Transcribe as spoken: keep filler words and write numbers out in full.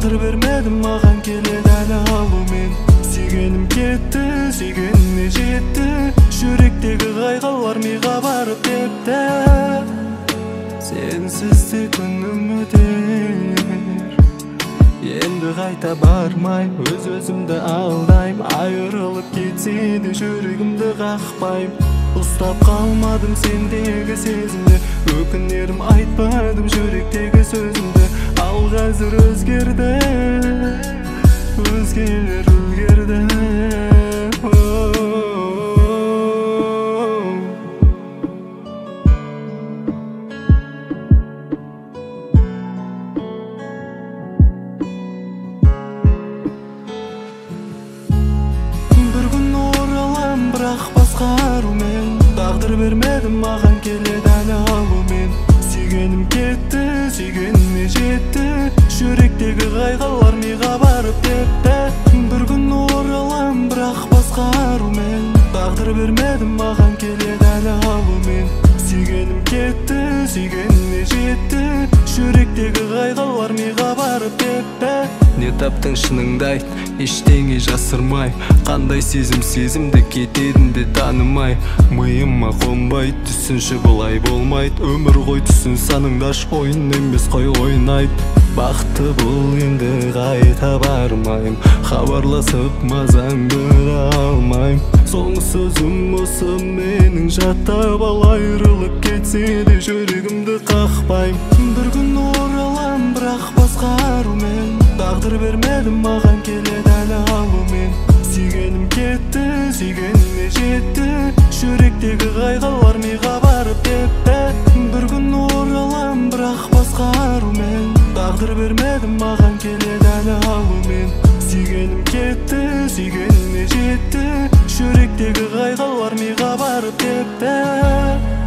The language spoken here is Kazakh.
тағдыр бермедім маған келеді әлі алумен. Сүйгенім кетті, сүйгеніне жетті, жүректегі қайғылар миға барып тепті. Сенсіз де күнім өтер, енді қайта бармай, өз-өзімді алдайм. Айырылып кетсе де жүрегімді қақпайм. Ұстап қалмадым сендегі сезімді, өкінерім айтпадым жүректегі сөзімді. Ал қазір өзгерді, өзгелер үлгерді. Басқарумен тағдыр бермедім маған келеді әлі алумен. Сүйгенім кетті, сүйгеніне жетті, жүректегі қайғылар миға барып тепті. Бір күн оралам бірақ басқарумен, тағдыр бермедім маған келеді әлі алумен. Сүйгенім кетті, сүйгеніне жетті, жүректегі қайғылар миға барып тепті. Не таптың шыныңды айт, ештеңе жасырмай, қандай сезім сезімді кетедіңді танымай. Миыма қонбай, түсінші бұлай болмайды, өмір ғой түсін саныңдаш, ойын емес қой ойнайды. Бақытты бұл енді қайта бармайым, хабарласып мазаңды да алмайм. Соңғы сөзім осы менің, жаттап ал айырылып кетсе де жүрегімді қақпайм. Бір күн оралам бірақ басқарумен, тағдыр бермедім маған келеді әлі алумен. Сүйгенім кетті, сүйгеніне жетті, жүректегі қайғылар миға барып тепті. Бір күн оралам бірақ басқарумен, тағдыр бермедім маған келеді әлі алумен. Сүйгенім кетті, сүйгеніне жетті, жүректегі қайғылар миға барып тепті.